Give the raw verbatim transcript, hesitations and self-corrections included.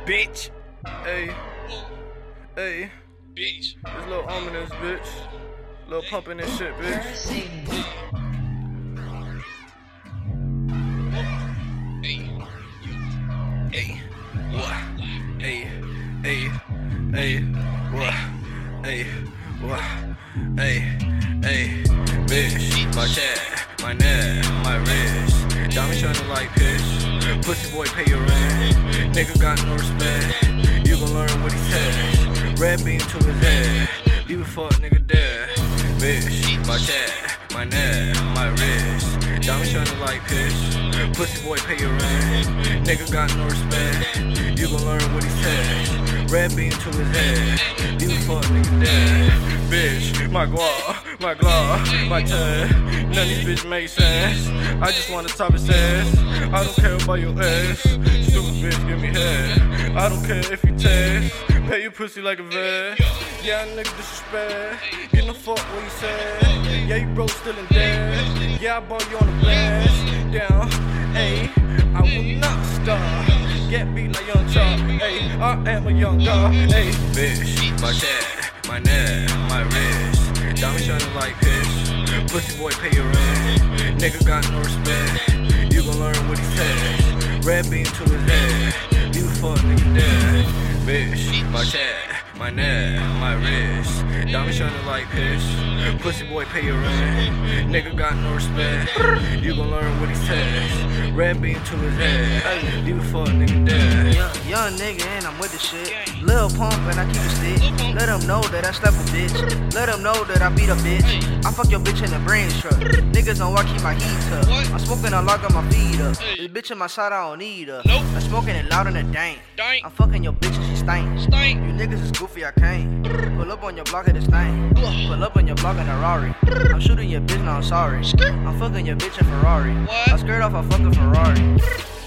bitch. Hey, hey, Bitch. this little ominous, bitch. Little pumping and shit, bitch. Hey. Hey, what? Hey, hey, hey, what? Hey, what? Hey, hey, bitch. My chat, my neck, my wrist. Diamond shining like pitch. Pussy boy, pay your rent. Nigga got no respect. You gon' learn what he said. Red beam to his head. Leave a fuck nigga dead. Bitch, my chat, my neck, my wrist. Diamond shining like pitch. Pussy boy, pay your rent. Nigga got no respect. You gon' learn what he said. Red beam to his head. Leave a fuck nigga dead. Bitch, my guap, my glock, my tag. None of these bitch make sense. I just wanna top his ass. I don't care about your ass. Stupid bitch, give me head. I don't care if you test. Pay your pussy like a vet. Yeah, nigga disrespect. Get no fuck what you said. Yeah, you broke still in debt. Yeah, I bought you on the blast. Down, ayy, I will not stop. Get beat like Young Chop. Ayy, I am a young dog. Ayy, bitch, my chat, my neck, my wrist. Diamond shining like pitch. Pussy boy, pay your rent. Nigga got no respect. You gon' learn what he said. Red beam to his head. You fuck nigga dead. Bitch, my chat, my neck, my wrist. Diamond shining like pitch. Pussy boy, pay your rent. Nigga got no respect. You gon' learn what he says. Red beam to his head. You fuck nigga dead. Young, young nigga and I'm with the shit. Lil Pump and I keep it stick. Let them know that I slept a bitch. Let them know that I beat a bitch. I fuck your bitch in the brain truck. Niggas don't walk, keep my heat up. I'm smoking, I lock my feet up. This bitch in my side, I don't need her. I'm smoking it loud in the dank. I'm fucking your bitch and she stank. Stank. You niggas is goofy, I can't. Pull up on your block at this thing. Pull up on your block in a Rari. I'm shooting your bitch, now I'm sorry. I'm fucking your bitch in Ferrari. What? I skirt off a fucking Ferrari.